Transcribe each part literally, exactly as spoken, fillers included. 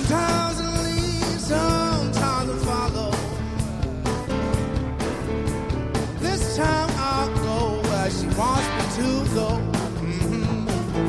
Sometimes it leads, sometimes it follows. This time I'll go where she wants me to go. Mm-hmm.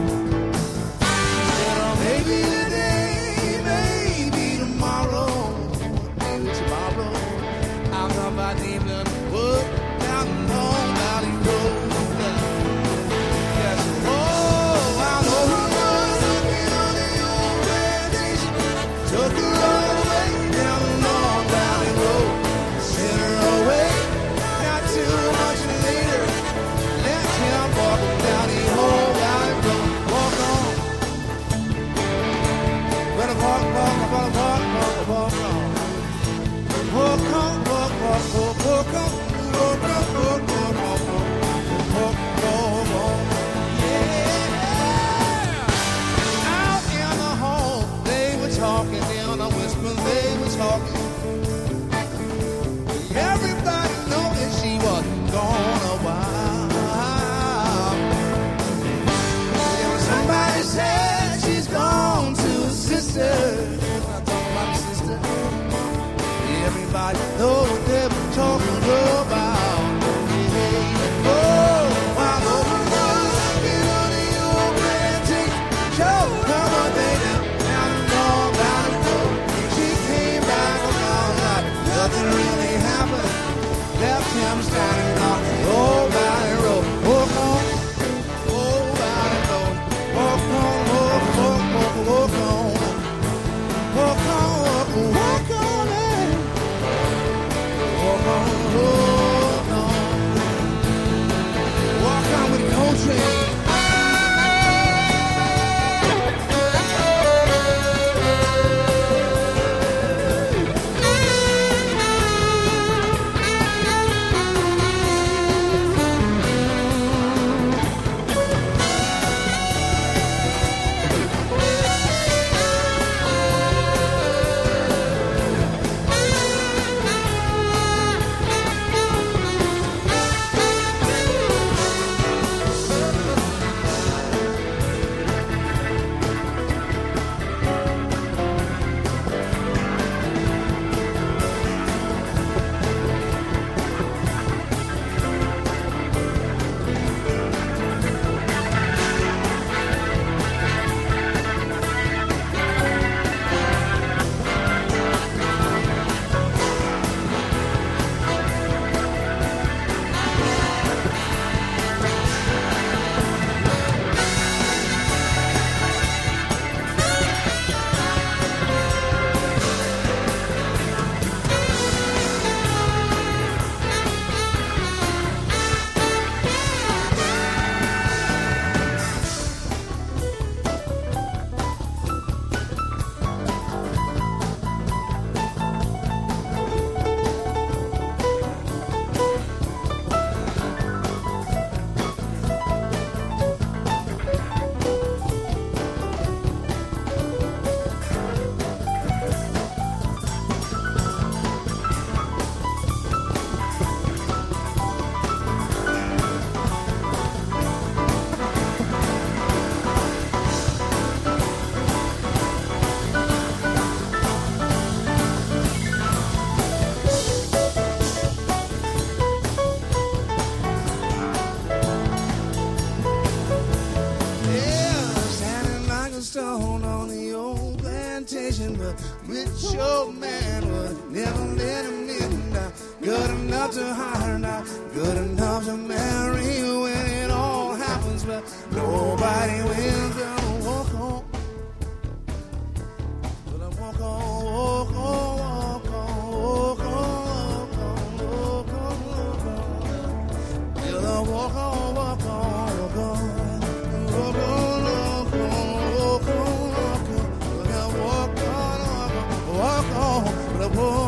Said, oh, maybe today, maybe tomorrow, maybe tomorrow, I'll come by the evening, wood down the long valley road. Yes, oh, I know he was looking on the old plantation, took her all the way down the long valley road, sent her away, not too much later, left him walking down the old valley road. Walk on, better walk, walk, walk, walk, walk, walk on. Walk on, walk, walk, walk, walk on, walk on, walk, walk, walk, walk, walk, walk, walk. Yeah. Out in the hall, they were talking, in a whisper they were talking. Everybody knew that she wasn't gone a while. Yeah, somebody said she's gone to her sister. I talk about her sister. Everybody knows what they were talking about. Yeah. Oh, I know the one looking on the old plantation. Show her what they did down the long valley road. She came back around like nothing really happened. Left him standing on the old valley road. Walk on, old valley road. Walk on, walk, walk, walk, walk on. Walk on, walk, walk on it. Walk on, walk on. Walk on with the country. Stone on the old plantation, but rich old man would never let him in now. Good enough to hire now, good enough to marry when it all happens, but nobody will gonna walk on. Gonna walk on, walk on, walk on, walk on, walk on, walk on, walk on. Gonna walk on, walk on, walk on, walk on. Walk on, walk on, walk on, walk on, walk on, walk on, walk on.